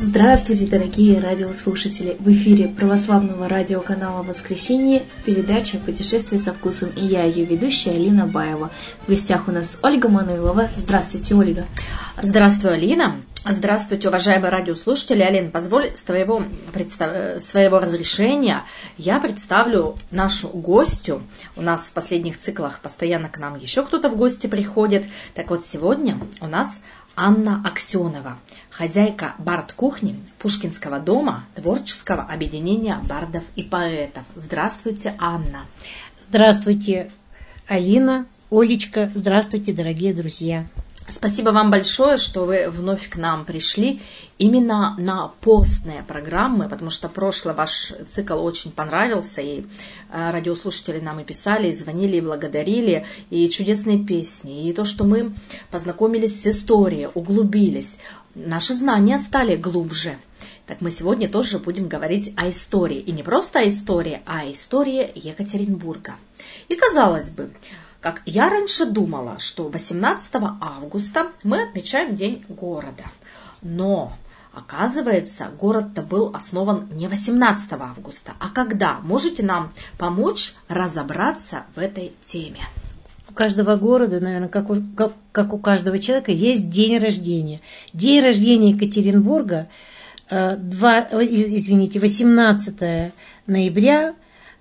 Здравствуйте, дорогие радиослушатели! В эфире православного радиоканала «Воскресенье» передача «Путешествие со вкусом» и я, ее ведущая Алина Баева. В гостях у нас Ольга Мануилова. Здравствуйте, Ольга! Здравствуй, Алина! Здравствуйте, уважаемые радиослушатели! Алин, позволь с своего разрешения я представлю нашу гостью. У нас в последних циклах постоянно к нам еще кто-то в гости приходит. Так вот, сегодня у нас Анна Аксенова, хозяйка бард-кухни Пушкинского дома творческого объединения бардов и поэтов. Здравствуйте, Анна. Здравствуйте, Алина, Олечка. Здравствуйте, дорогие друзья. Спасибо вам большое, что вы вновь к нам пришли именно на постные программы, потому что прошлый ваш цикл очень понравился, и радиослушатели нам и писали, и звонили, и благодарили, и чудесные песни, и то, что мы познакомились с историей, углубились, наши знания стали глубже. Так мы сегодня тоже будем говорить о истории, и не просто о истории, а о истории Екатеринбурга. И казалось бы, как я раньше думала, что 18 августа мы отмечаем День города. Но, оказывается, город-то был основан не 18 августа. А когда? Можете нам помочь разобраться в этой теме? У каждого города, наверное, как у каждого человека, есть день рождения. День рождения Екатеринбурга 18 ноября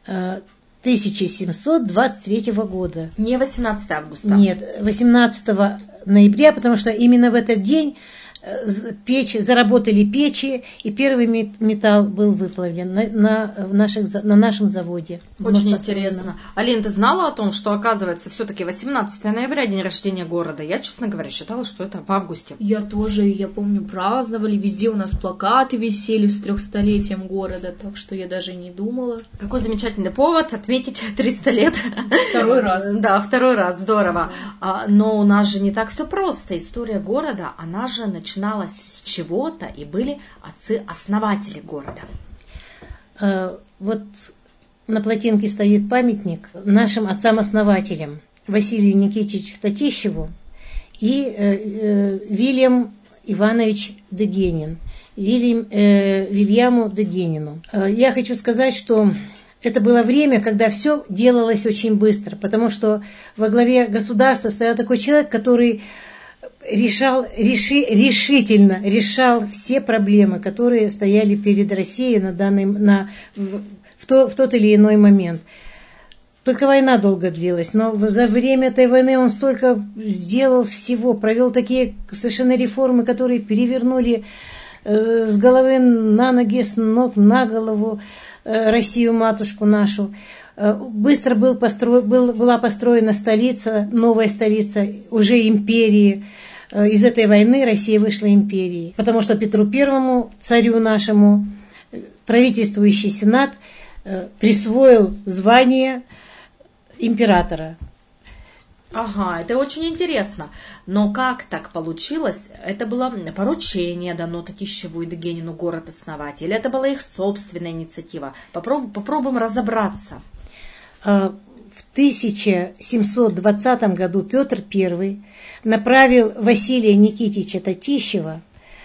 1723 года. Не 18 августа. Нет, 18 ноября, потому что именно в этот день заработали печи, и первый металл был выплавлен на нашем заводе. Очень интересно. Алин, ты знала о том, что, оказывается, все-таки 18 ноября день рождения города? Я, честно говоря, считала, что это в августе. Я тоже, я помню, праздновали, везде у нас плакаты висели с 300-летием города, так что я даже не думала. Какой замечательный повод отметить 300 лет. Второй раз. Да, второй раз, здорово. Но у нас же не так все просто. История города, она же начиналась с чего-то, и были отцы-основатели города. Вот на плотинке стоит памятник нашим отцам-основателям Василию Никитичу Татищеву и Вильям Иванович Дегенин, Вильяму Дегенину. Я хочу сказать, что это было время, когда все делалось очень быстро, потому что во главе государства стоял такой человек, который решительно решал все проблемы, которые стояли перед Россией в тот или иной момент. Только война долго длилась, но за время этой войны он столько сделал всего, провел такие совершенно реформы, которые перевернули с головы на ноги, с ног на голову Россию, матушку нашу. Быстро была построена столица, новая столица уже империи. Из этой войны Россия вышла империей, потому что Петру Первому, царю нашему, правительствующий сенат присвоил звание императора. Ага, это очень интересно. Но как так получилось? Это было поручение дано Татищеву и Дегенину город основать? Или это была их собственная инициатива? Попробуем разобраться. В 1720 году Петр I направил Василия Никитича Татищева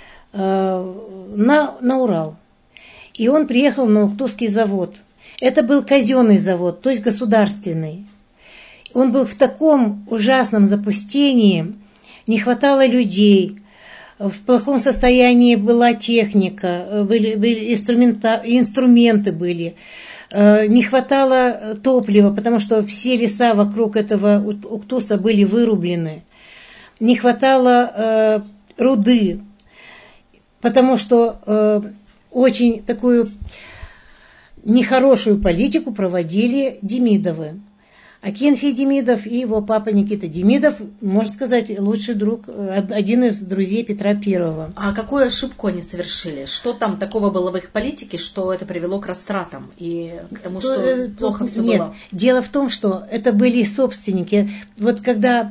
на Урал. И он приехал на Уктусский завод. Это был казенный завод, то есть государственный. Он был в таком ужасном запустении, не хватало людей, в плохом состоянии была техника, были инструменты были. Не хватало топлива, потому что все леса вокруг этого Уктуса были вырублены. Не хватало руды, потому что очень такую нехорошую политику проводили Демидовы. Акинфий Демидов и его папа Никита Демидов, можно сказать, лучший друг, один из друзей Петра Первого. А какую ошибку они совершили? Что там такого было в их политике, что это привело к растратам и к тому, что плохо все было? Нет, дело в том, что это были собственники. Вот когда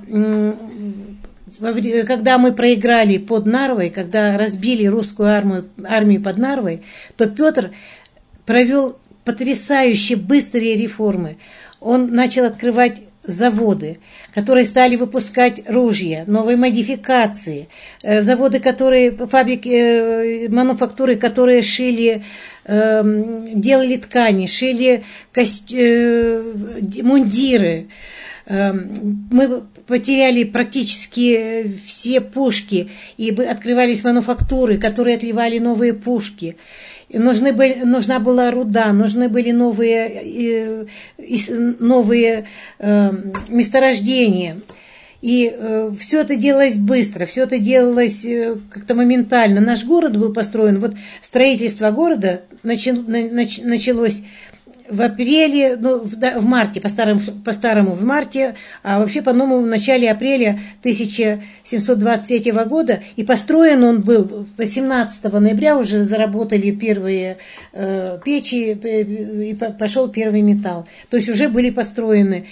мы проиграли под Нарвой, когда разбили русскую армию под Нарвой, то Петр провел потрясающе быстрые реформы. Он начал открывать заводы, которые стали выпускать ружья, новые модификации, заводы, фабрики, мануфактуры, которые шили, делали ткани, шили мундиры. Мы потеряли практически все пушки, и открывались мануфактуры, которые отливали новые пушки. Нужна была руда, нужны были новые месторождения. И все это делалось быстро, все это делалось как-то моментально. Наш город был построен, вот строительство города началось в апреле, в марте, по-старому в марте, а вообще по-новому в начале апреля 1723 года. И построен он был 18 ноября, уже заработали первые печи, и пошел первый металл. То есть уже были построены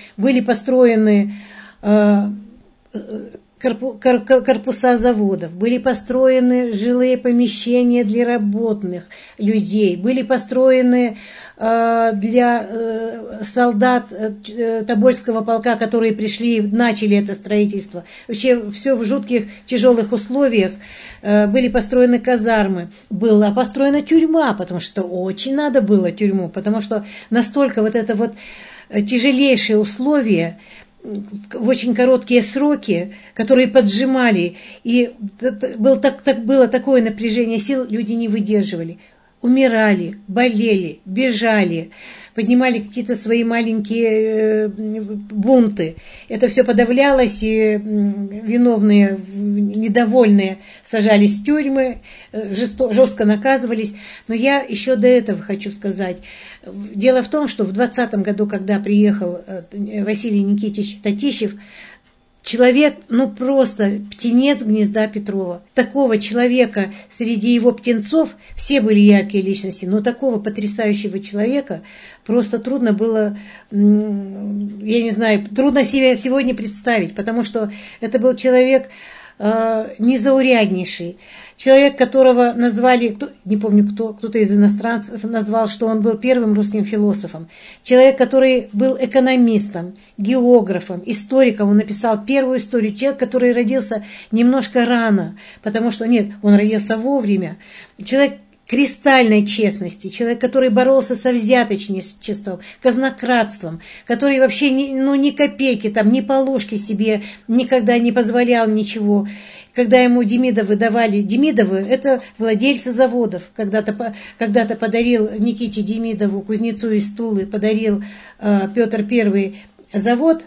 корпуса заводов, были построены жилые помещения для работных людей, были построены для солдат Тобольского полка, которые пришли, начали это строительство. Вообще все в жутких, тяжелых условиях. Были построены казармы, была построена тюрьма, потому что очень надо было тюрьму, потому что настолько вот это вот тяжелейшие условия, в очень короткие сроки, которые поджимали, и было такое напряжение сил, люди не выдерживали. Умирали, болели, бежали, поднимали какие-то свои маленькие бунты. Это все подавлялось, и виновные, недовольные сажались в тюрьмы, жестко наказывались. Но я еще до этого хочу сказать. Дело в том, что в 20 году, когда приехал Василий Никитич Татищев, человек, просто птенец гнезда Петрова. Такого человека среди его птенцов, все были яркие личности, но такого потрясающего человека просто трудно было, трудно себе сегодня представить, потому что это был человек незауряднейший. Человек, которого назвали, не помню кто-то из иностранцев назвал, что он был первым русским философом. Человек, который был экономистом, географом, историком. Он написал первую историю. Человек, который родился немножко рано, потому что, он родился вовремя. Человек кристальной честности, человек, который боролся со взяточничеством, казнократством, который вообще ни копейки, ни полушки себе никогда не позволял ничего. Когда ему Демидовы давали, Демидовы – это владельцы заводов. Когда-то подарил Никите Демидову, кузнецу из Тулы, подарил Петр I завод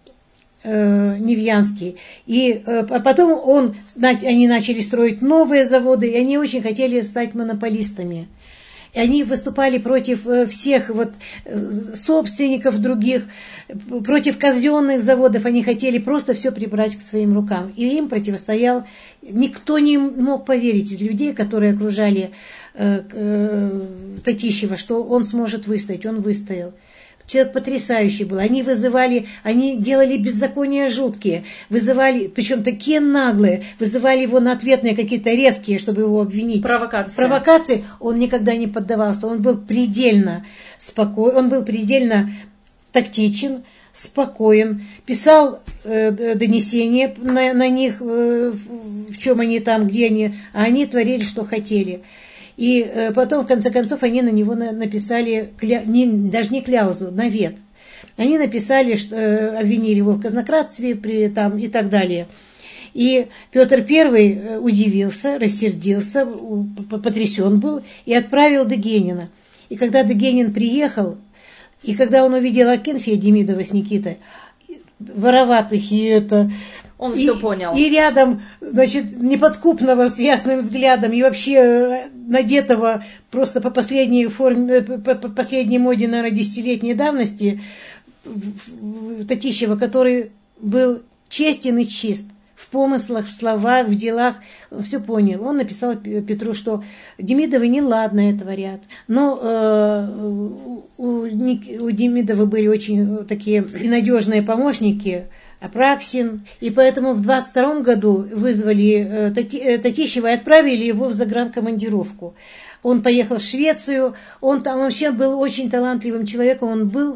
Невьянский. А потом они начали строить новые заводы, и они очень хотели стать монополистами. И они выступали против всех собственников других, против казенных заводов. Они хотели просто все прибрать к своим рукам. И им противостоял, никто не мог поверить из людей, которые окружали Татищева, что он сможет выстоять. Он выстоял. Человек потрясающий был. Они делали беззакония жуткие, причем такие наглые, вызывали его на ответные какие-то резкие, чтобы его обвинить. Провокации он никогда не поддавался. Он был предельно спокоен, он был предельно тактичен, спокоен, писал донесения на них, в чем они там, где они, а они творили, что хотели. И потом, в конце концов, они на него написали, даже не кляузу, навет. Они написали, что обвинили его в казнократстве и так далее. И Петр I удивился, рассердился, потрясен был и отправил Дегенина. И когда Дегенин приехал, и когда он увидел Акинфия Демидова с Никитой, вороватых он все понял. И рядом, неподкупного, с ясным взглядом, и вообще надетого просто по последней моде, наверное, десятилетней давности, Татищева, который был честен и чист в помыслах, в словах, в делах, все понял. Он написал Петру, что Демидовы неладно творят. Но у Демидова были очень такие надежные помощники, Апраксин, и поэтому в 22 году вызвали Татищева и отправили его в загранкомандировку. Он поехал в Швецию, он там вообще был очень талантливым человеком, он был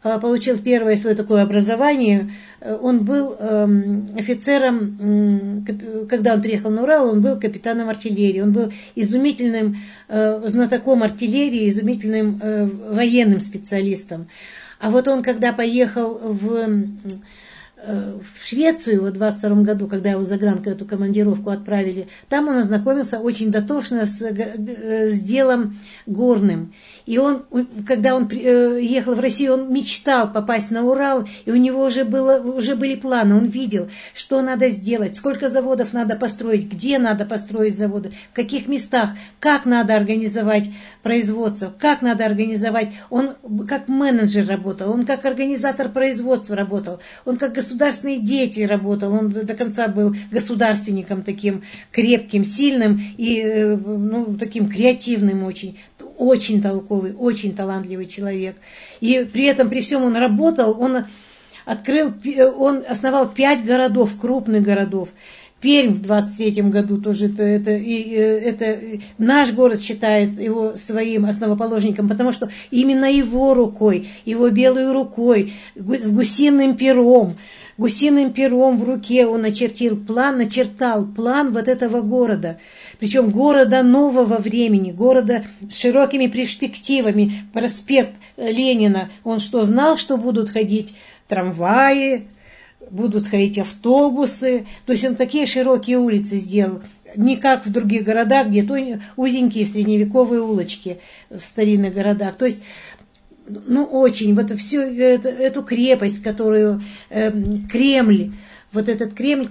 получил первое свое такое образование. Он был офицером, когда он приехал на Урал, он был капитаном артиллерии. Он был изумительным знатоком артиллерии, изумительным военным специалистом. А вот он, когда поехал в Швецию в 22 году, когда его за грант эту командировку отправили, там он ознакомился очень дотошно с делом горным. И он, когда он ехал в Россию, он мечтал попасть на Урал, и у него уже были планы. Он видел, что надо сделать, сколько заводов надо построить, где надо построить заводы, в каких местах, как надо организовать производство, как надо организовать. Он как менеджер работал, он как организатор производства работал, он как государственный деятель работал, он до конца был государственником таким крепким, сильным и таким креативным очень толковый, очень талантливый человек. И при этом, при всем он работал, он основал 5 городов, крупных городов. Пермь в 23 году тоже это наш город считает его своим основоположником, потому что именно его рукой, его белой рукой, с гусиным пером в руке он начертал план вот этого города. Причем города нового времени, города с широкими перспективами. Проспект Ленина, он что, знал, что будут ходить трамваи, будут ходить автобусы. То есть он такие широкие улицы сделал. Не как в других городах, где то узенькие средневековые улочки в старинных городах. То есть очень, вот всю эту крепость, которую Кремль, вот этот Кремль,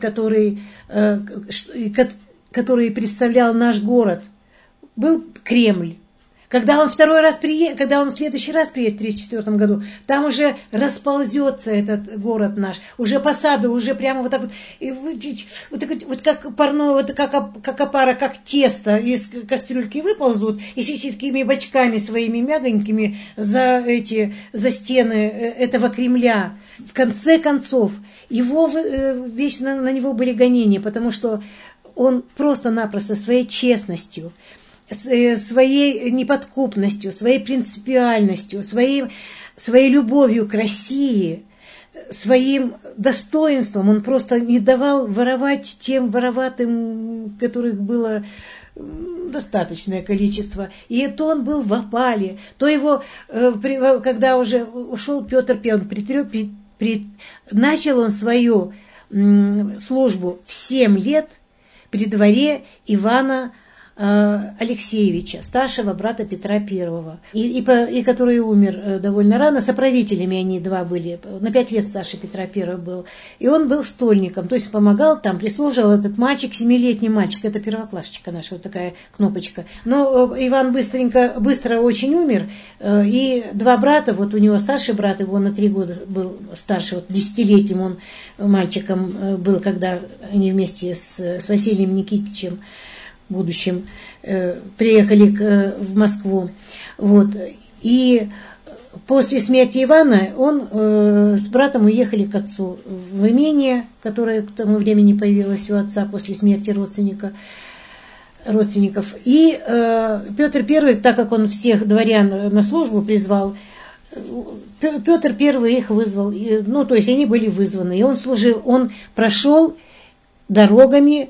который представлял наш город, был Кремль. Когда он в следующий раз приедет в 1934 году, там уже расползется этот город наш, уже посады, уже прямо вот так вот как парное, вот как опара, как тесто из кастрюльки выползут и с такими бочками своими мягонькими за стены этого Кремля. В конце концов, вечно на него были гонения, потому что он просто-напросто своей честностью, своей неподкупностью, своей принципиальностью, своей любовью к России, своим достоинством он просто не давал воровать тем вороватым, которых было достаточное количество. И то он был в опале, то его, когда уже ушел Петр I, начал он свою службу в 7 лет при дворе Ивана Алексеевича, старшего брата Петра I, и который умер довольно рано. Соправителями они два были, на 5 лет старше Петра I был. И он был стольником, то есть помогал там, прислуживал этот мальчик, 7-летний мальчик, это первоклассчика наша, вот такая кнопочка. Но Иван быстро очень умер, и 2 брата, вот у него старший брат, его на 3 года был старше, вот 10-летним он мальчиком был, когда они вместе с Василием Никитичем будущем приехали в Москву. Вот. И после смерти Ивана он с братом уехали к отцу в имение, которое к тому времени появилось у отца после смерти родственников. И Петр I, так как он всех дворян на службу призвал, Петр I их вызвал, то есть они были вызваны, и он служил, он прошел дорогами,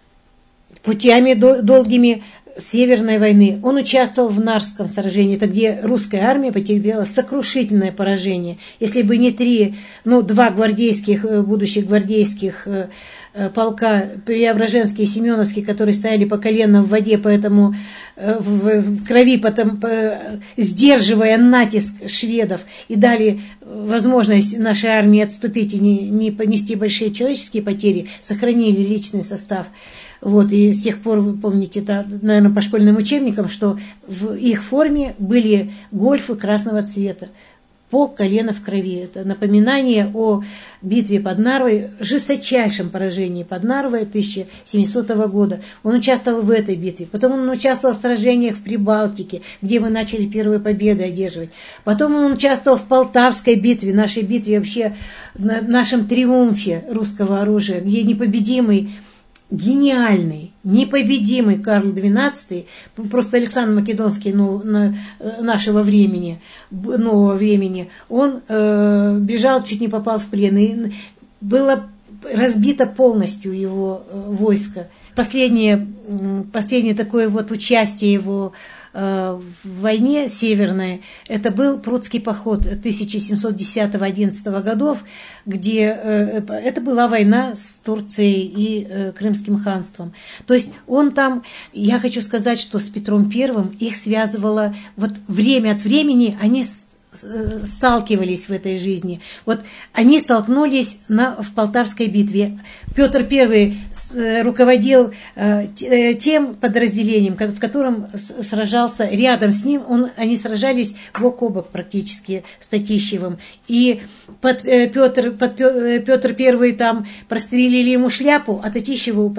путями долгими Северной войны. Он участвовал в Нарвском сражении, это где русская армия потерпела сокрушительное поражение. Если бы не 2 будущих гвардейских полка, Преображенский и Семеновский, которые стояли по колено в воде, поэтому в крови, потом сдерживая натиск шведов, и дали возможность нашей армии отступить и не понести большие человеческие потери, сохранили личный состав. Вот, и с тех пор, вы помните, это, наверное, по школьным учебникам, что в их форме были гольфы красного цвета, по колено в крови. Это напоминание о битве под Нарвой, жесточайшем поражении под Нарвой 1700 года. Он участвовал в этой битве. Потом он участвовал в сражениях в Прибалтике, где мы начали первые победы одерживать. Потом он участвовал в Полтавской битве, нашей битве вообще, нашем триумфе русского оружия, где непобедимый гениальный, непобедимый Карл XII, просто Александр Македонский нашего времени, нового времени, он бежал, чуть не попал в плен, и было разбито полностью его войско. Последнее такое вот участие его в войне северной, это был Прудский поход 1710-11 годов, где это была война с Турцией и Крымским ханством. То есть он там, я хочу сказать, что с Петром I их связывало, вот время от времени они сталкивались в этой жизни. Вот они столкнулись в Полтавской битве. Петр I руководил тем подразделением, в котором сражался рядом с ним. Они сражались бок о бок практически с Татищевым. И Петр I там прострелили ему шляпу, а Татищева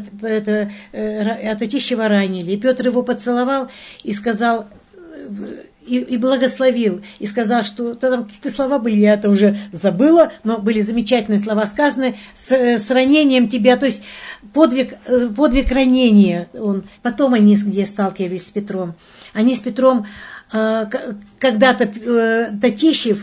ранили. И Петр его поцеловал и сказал... И благословил, и сказал, что там какие-то слова были, я это уже забыла, но были замечательные слова сказаны, с ранением тебя, то есть подвиг ранения. Потом они где сталкивались с Петром. Они с Петром, когда-то Татищев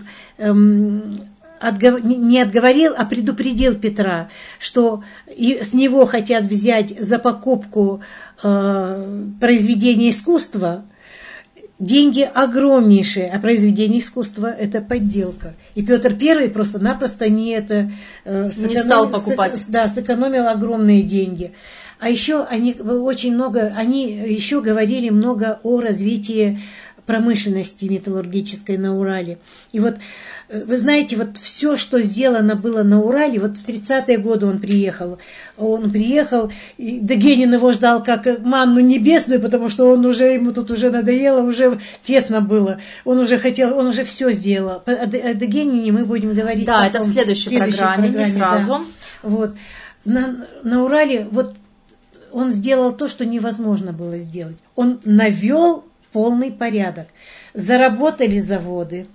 не отговорил, а предупредил Петра, что с него хотят взять за покупку произведения искусства, деньги огромнейшие, а произведение искусства – это подделка. И Петр I просто-напросто не стал покупать. Сэкономил огромные деньги. А еще они еще говорили много о развитии промышленности металлургической на Урале. И вот вы знаете, вот все, что сделано было на Урале, вот в 30-е годы он приехал, и Дагенин его ждал как манну небесную, потому что ему тут уже надоело, уже тесно было, он уже все сделал. О Дагенине мы будем говорить потом, это в следующей программе, не сразу. Да. Вот. На Урале вот он сделал то, что невозможно было сделать. Он навел полный порядок. Заработали заводы,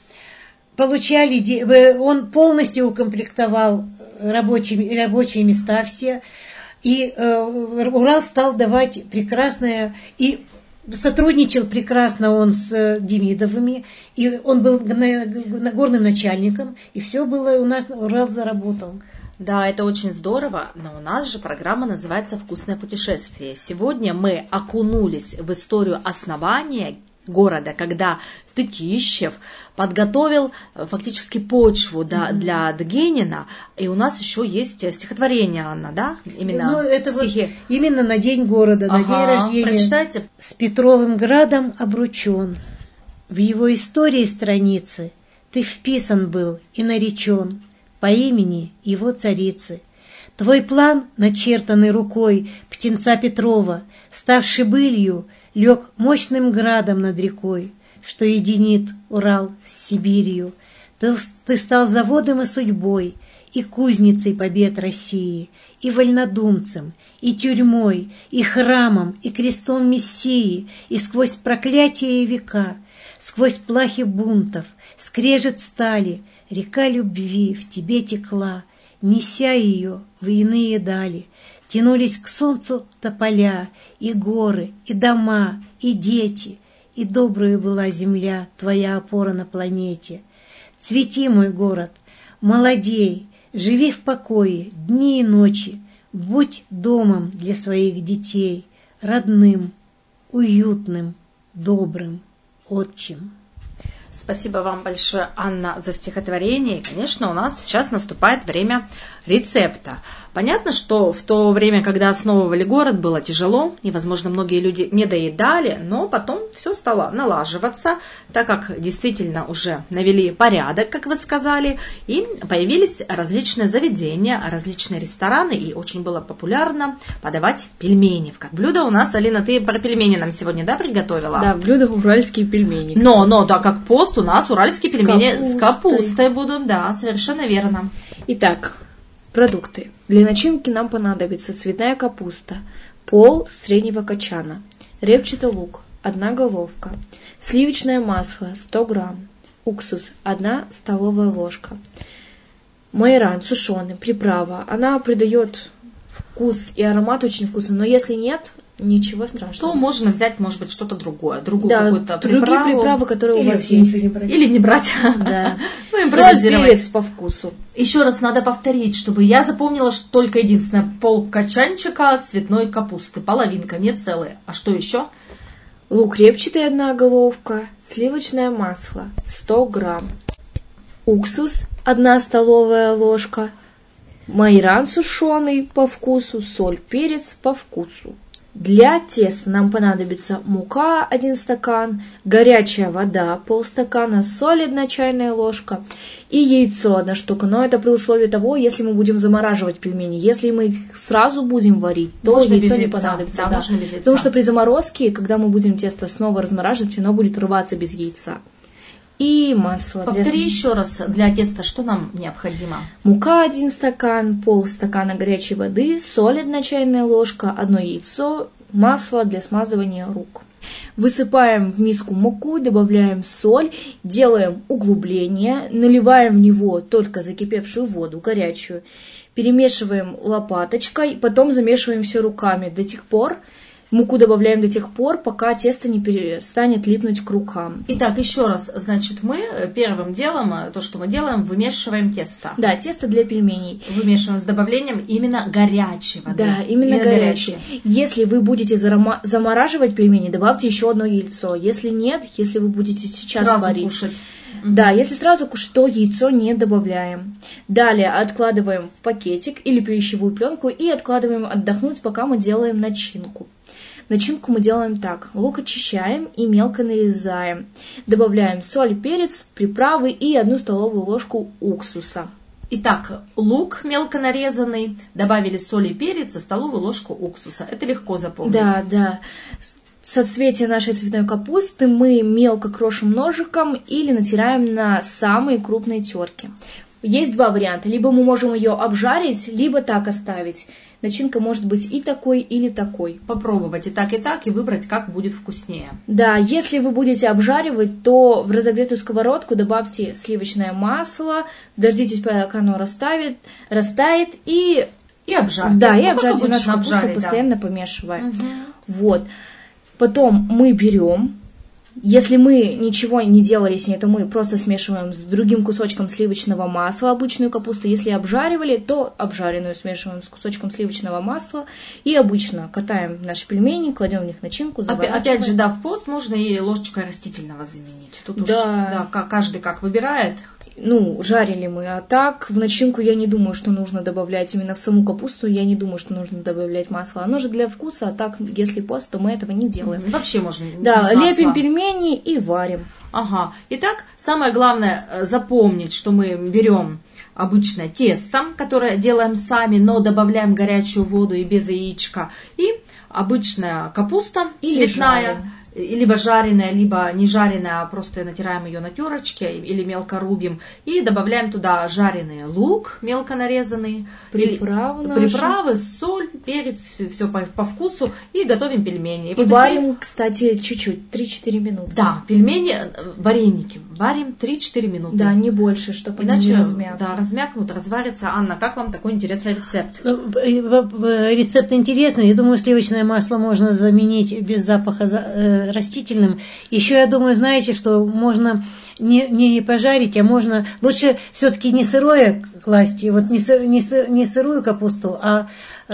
он полностью укомплектовал рабочие места все, и Урал стал давать прекрасное, и сотрудничал прекрасно он с Демидовыми, и он был горным начальником, и все было у нас, Урал заработал. Да, это очень здорово, но у нас же программа называется «Вкусное путешествие». Сегодня мы окунулись в историю основания города, когда Татищев подготовил фактически почву для Дагенина, и у нас еще есть стихотворение, Анна, да? Именно именно на день города, на день рождения. Прочитайте. «С Петровым градом обручен, в его истории страницы ты вписан был и наречен по имени его царицы. Твой план, начертанный рукой птенца Петрова, ставший былью, лег мощным градом над рекой, что единит Урал с Сибирью. Ты стал заводом и судьбой, и кузницей побед России, и вольнодумцем, и тюрьмой, и храмом, и крестом Мессии, и сквозь проклятия и века, сквозь плахи бунтов, скрежет стали, река любви в тебе текла, неся ее в иные дали. Тянулись к солнцу тополя, и горы, и дома, и дети, и добрая была земля, твоя опора на планете. Цвети, мой город, молодей, живи в покое дни и ночи, будь домом для своих детей, родным, уютным, добрым, отчим. Спасибо вам большое, Анна, за стихотворение. И, конечно, у нас сейчас наступает время рецепта. Понятно, что в то время, когда основывали город, было тяжело, и, возможно, многие люди не доедали, но потом все стало налаживаться, так как действительно уже навели порядок, как вы сказали, и появились различные заведения, различные рестораны, и очень было популярно подавать пельмени. Как блюдо у нас, Алина, ты про пельмени нам сегодня, да, приготовила? Да, блюдо уральские пельмени. Но, да, как пост у нас уральские пельмени с капустой будут, да, совершенно верно. Итак, продукты. Для начинки нам понадобится цветная капуста, пол среднего качана, репчатый лук, 1 головка, сливочное масло 100 грамм, уксус 1 столовая ложка, майоран сушеный, приправа. Она придает вкус и аромат очень вкусный, но если нет, ничего страшного. То можно взять, может быть, что-то другое, другую да, какую-то другие приправы, которые у вас есть. Или не брать. Да. Соль, перец по вкусу. Еще раз надо повторить, чтобы я запомнила, что только единственное, полкачанчика цветной капусты, половинка, не целая. А что еще? Лук репчатый 1 головка, сливочное масло 100 грамм, уксус 1 столовая ложка, майоран сушеный по вкусу, соль, перец по вкусу. Для теста нам понадобится мука 1 стакан, горячая вода полстакана, соль 1 чайная ложка и яйцо 1 штука. Но это при условии того, если мы будем замораживать пельмени. Если мы их сразу будем варить, то можно яйцо без не яйца. понадобится. Да, можно без яйца. Потому что при заморозке, когда мы будем тесто снова размораживать, оно будет рваться без яйца. И масло. Повтори еще раз, для теста что нам необходимо? Мука 1 стакан, полстакана горячей воды, соль 1 чайная ложка, 1 яйцо, масло для смазывания рук. Высыпаем в миску муку, добавляем соль, делаем углубление, наливаем в него только закипевшую воду, горячую, перемешиваем лопаточкой, потом замешиваем все руками до тех пор, муку добавляем до тех пор, пока тесто не перестанет липнуть к рукам. Итак, еще раз, значит, мы первым делом, то, что мы делаем, вымешиваем тесто. Да, тесто для пельменей. Вымешиваем с добавлением именно горячей воды. Да, именно горячее. Если вы будете замораживать пельмени, добавьте еще 1 яйцо. Если нет, если вы будете сейчас сразу варить. Кушать. Да, если сразу кушать, то яйцо не добавляем. Далее откладываем в пакетик или пищевую пленку и откладываем отдохнуть, пока мы делаем начинку. Начинку мы делаем так. Лук очищаем и мелко нарезаем. Добавляем соль, перец, приправы и 1 столовую ложку уксуса. Итак, лук мелко нарезанный, добавили соль и перец и столовую ложку уксуса. Это легко запомнить. Да, да. Соцветие нашей цветной капусты мы мелко крошим ножиком или натираем на самые крупные терки. Есть 2 варианта. Либо мы можем ее обжарить, либо так оставить. Начинка может быть и такой, или такой. Попробовать и так, и выбрать, как будет вкуснее. Да, если вы будете обжаривать, то в разогретую сковородку добавьте сливочное масло, дождитесь, пока оно растает и обжарьте. Да, и обжарьте нашу капусту, постоянно помешивая. Угу. Вот. Потом мы берем, если мы ничего не делали с ней, то мы просто смешиваем с другим кусочком сливочного масла обычную капусту. Если обжаривали, то обжаренную смешиваем с кусочком сливочного масла. И обычно катаем наши пельмени, кладем в них начинку, заворачиваем. Опять же, да, в пост можно и ложечкой растительного заменить. Тут да. Уж каждый как выбирает. Жарили мы, а так в начинку я не думаю, что нужно добавлять именно в саму капусту, я не думаю, что нужно добавлять масло. Оно же для вкуса, а так, если пост, то мы этого не делаем. Вообще можно без масла. Да, лепим пельмени и варим. Ага. Итак, самое главное запомнить, что мы берем обычное тесто, которое делаем сами, но добавляем горячую воду и без яичка, и обычная капуста цветная. Либо жареная, либо не жареная, а просто натираем ее на терочке или мелко рубим. И добавляем туда жареный лук, мелко нарезанный, приправы, соль, перец, все по вкусу. И готовим пельмени. И варим, кстати, чуть-чуть, 3-4 минуты. Да, пельмени, вареники варим 3-4 минуты. Да, не больше, чтобы иначе не размякнут. Да, размякнут, разварятся. Анна, как вам такой интересный рецепт? Рецепт интересный. Я думаю, сливочное масло можно заменить без запаха растительным. Еще я думаю, знаете, что можно не пожарить, а можно лучше все-таки не сырое класть, вот не сырую капусту, а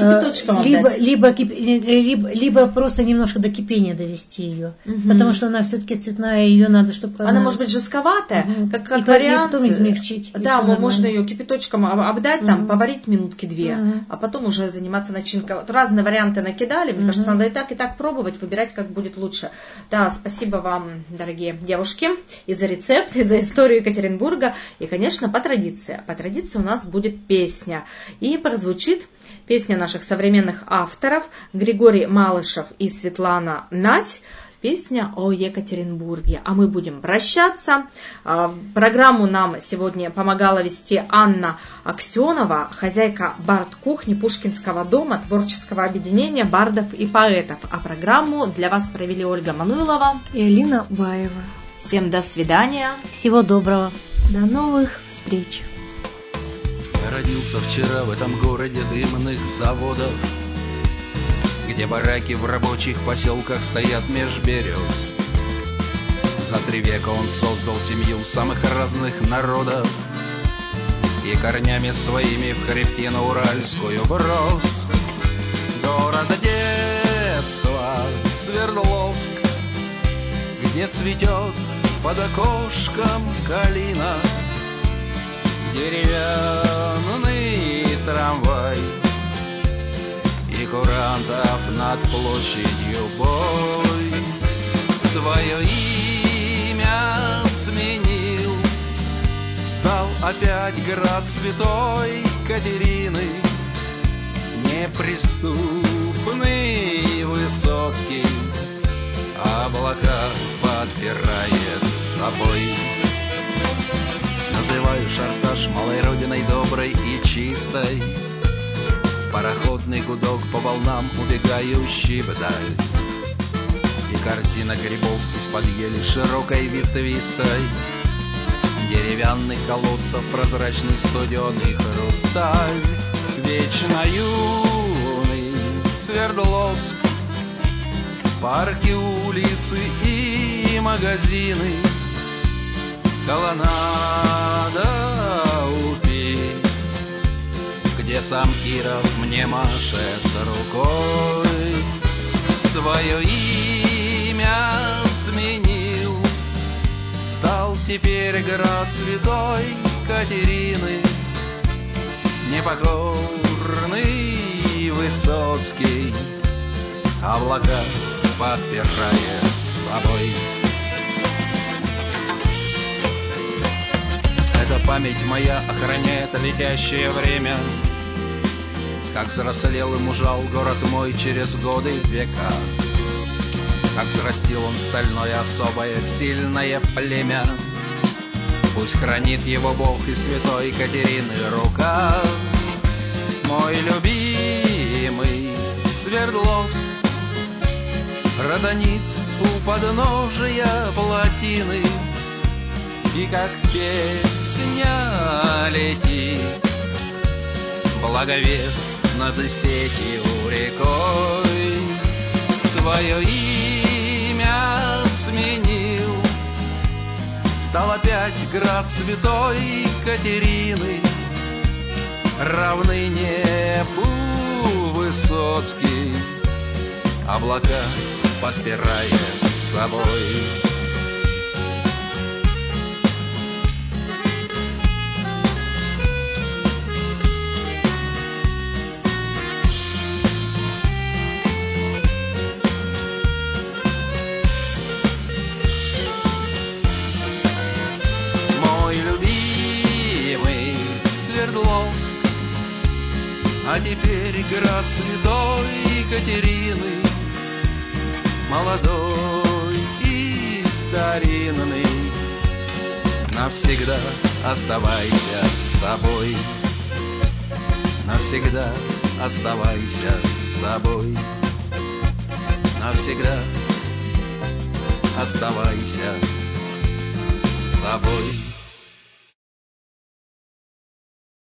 либо просто немножко до кипения довести ее, потому что она все-таки цветная, ее надо, чтобы она может быть жестковатая, как вариант. И потом измельчить. Да, можно ее кипяточком обдать, там поварить минутки 2, а потом уже заниматься начинкой. Вот разные варианты накидали, мне кажется, надо и так пробовать, выбирать, как будет лучше. Да, спасибо вам, дорогие девушки, и за рецепт, и за историю Екатеринбурга, и, конечно, по традиции. По традиции у нас будет песня, и прозвучит песня наших современных авторов Григорий Малышев и Светлана Надь. Песня о Екатеринбурге. А мы будем прощаться. Программу нам сегодня помогала вести Анна Аксенова, хозяйка бард-кухни Пушкинского дома, творческого объединения бардов и поэтов. А программу для вас провели Ольга Мануйлова и Алина Баева. Всем до свидания. Всего доброго. До новых встреч. родился вчера в этом городе дымных заводов, где бараки в рабочих поселках стоят меж берез. За 3 века он создал семью самых разных народов и корнями своими в хребтину уральскую врос. Город детства Свердловск, где цветет под окошком калина, деревянный трамвай и курантов над площадью бой. Свое имя сменил, стал опять град святой Катерины, неприступный Высоцкий облака подпирает собой. Называю Шарташ малой родиной доброй и чистой, пароходный гудок по волнам, убегающий вдаль, и корзина грибов из-под ели широкой ветвистой, деревянных колодцев прозрачный студеный хрусталь. Вечно юный Свердловск, парки, улицы и магазины, колоннада Уфи, где сам Киров мне машет рукой. Свое имя сменил, стал теперь град святой Катерины, непокорный Высоцкий облака подпирает собой. Эта память моя охраняет летящее время, как взрослел и мужал город мой через годы века, как взрастил он стальное особое сильное племя. Пусть хранит его Бог и святой Катерины рука. Мой любимый Свердловск родонит у подножия плотины, и как песня летит благовест над сетью рекой. Свое имя сменил, стал опять град святой Катерины, равный небу Высоцкий облака подпирает собой. А теперь град святой Екатерины, молодой и старинный, навсегда оставайся собой, навсегда оставайся собой, навсегда оставайся собой.